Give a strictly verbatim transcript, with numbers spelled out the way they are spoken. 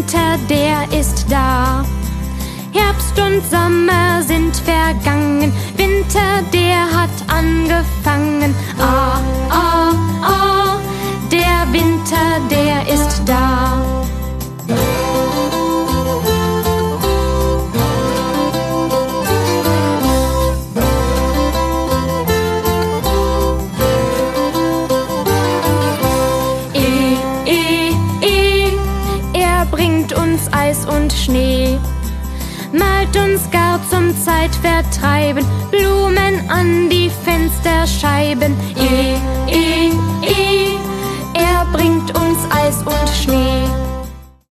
Winter, der ist da. Herbst und Sommer sind vergangen, Winter, der hat angefangen. Ah, ah, ah, der Winter, der ist da. Eh, eh, eh, er bringt uns Eis und Schnee, malt uns gar zum Zeitvertreiben Blumen an die Fensterscheiben. Eh, eh, eh, er bringt uns Eis und Schnee.